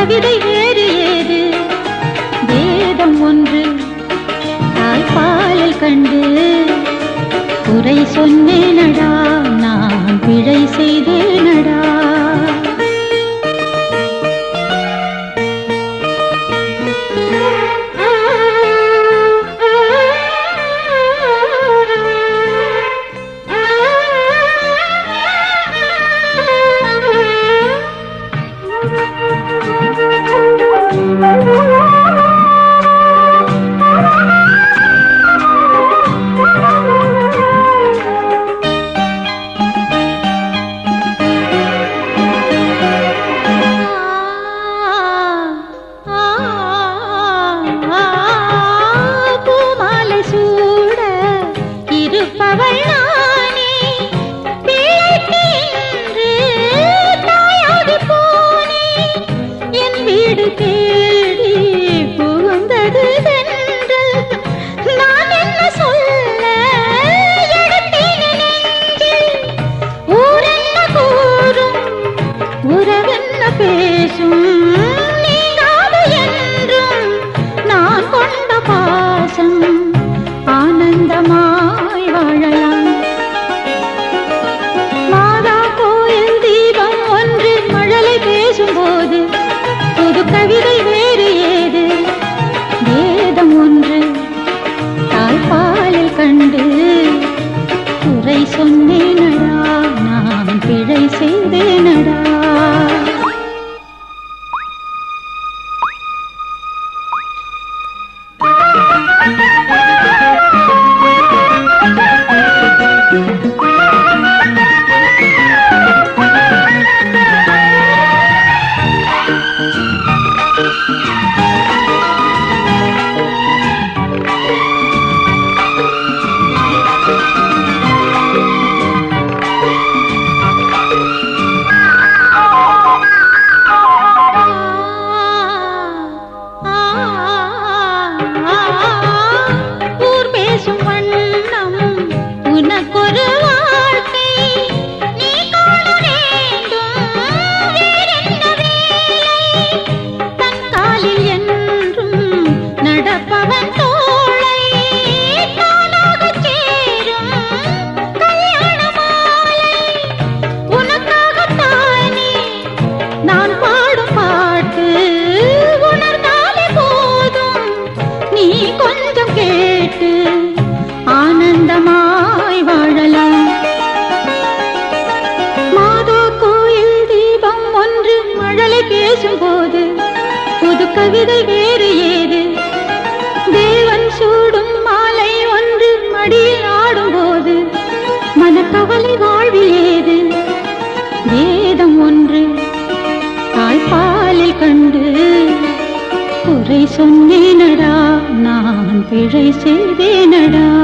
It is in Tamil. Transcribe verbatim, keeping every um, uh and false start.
கவிதை வேறு ஏது? வேதம் ஒன்று தாய்ப்பாலில் கண்டு குறை சொன்னேனடா, நான் பிழை செய்தேனடா. கவிதை வேறு ஏது? வேதம் ஒன்று தாய்ப்பாலில் கண்டு குறை சொன்னேனடா, நான் பிழை செய்தேனடா. ஆனந்தமாய் வாழலாம். மாதா கோயில் தீபம் ஒன்று மழலை பேசும்போது புது கவிதை வேறு ஏது? தேவன் சூடும் மாலை ஒன்று மடியில் ஆடும்போது மனக்கவலை வாழ்வில் ஏது? வேதம் ஒன்று தாய்ப்பாலில் கண்டு குறை சொன்னேனடா, நான் பிழை செய்தேனடா.